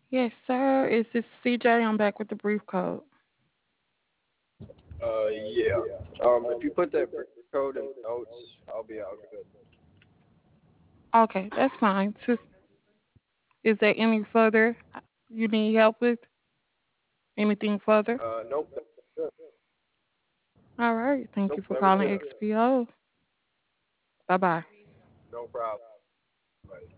Yes, sir. It's this CJ. I'm back with the brief code. Yeah. If you put that code in the notes, I'll be all good. Okay, that's fine. Is there any further you need help with? Anything further? Nope. Good. All right. Thank you Nope. for That was calling it. XPO. Bye bye. No problem. Bye.